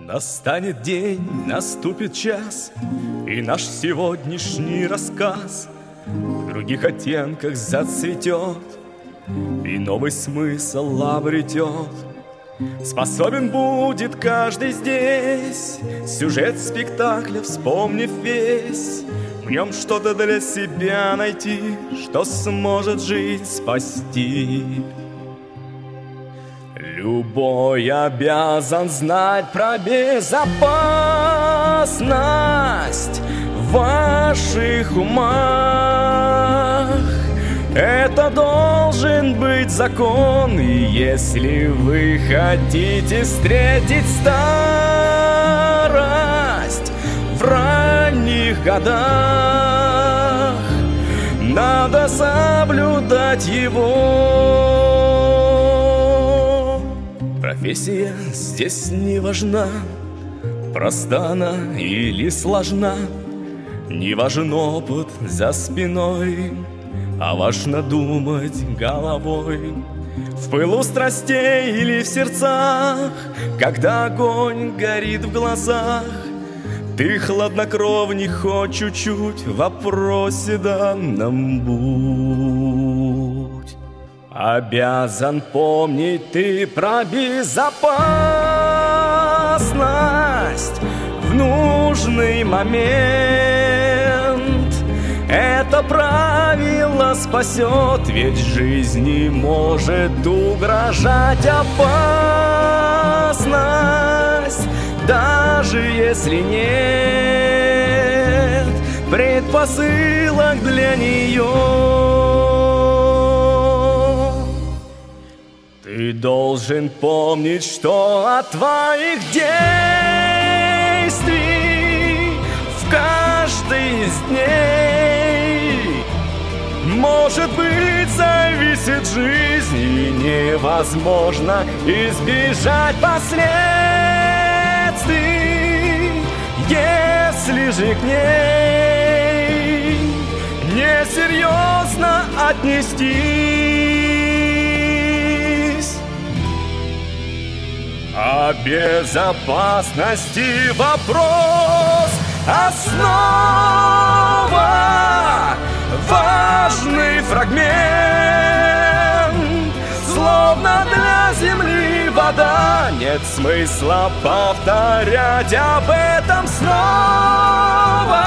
Настанет день, наступит час, и наш сегодняшний рассказ в других оттенках зацветет и новый смысл обретет. Способен будет каждый здесь сюжет спектакля, вспомнив весь, в нем что-то для себя найти, что сможет жизнь спасти. Любой обязан знать про безопасность в ваших умах. Это должен быть закон, и если вы хотите встретить старость в ранних годах, надо соблюдать его. Профессия здесь не важна, проста она или сложна. Не важен опыт за спиной, а важно думать головой. В пылу страстей или в сердцах, когда огонь горит в глазах, ты хладнокровней хоть чуть-чуть в вопросе данном будь. Обязан помнить ты про безопасность в нужный момент. Это правило спасет, ведь жизни может угрожать опасность, даже если нет предпосылок для нее. Ты должен помнить, что от твоих действий в каждый из дней может быть зависит жизнь, и невозможно избежать последствий, если же к ней несерьезно отнестись. О безопасности вопрос основа, важный фрагмент, словно для земли вода. Нет смысла повторять об этом снова.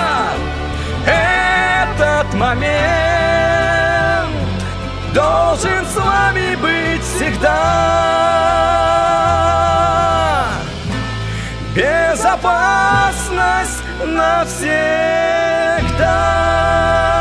Этот момент должен с вами быть всегда. Безопасность навсегда.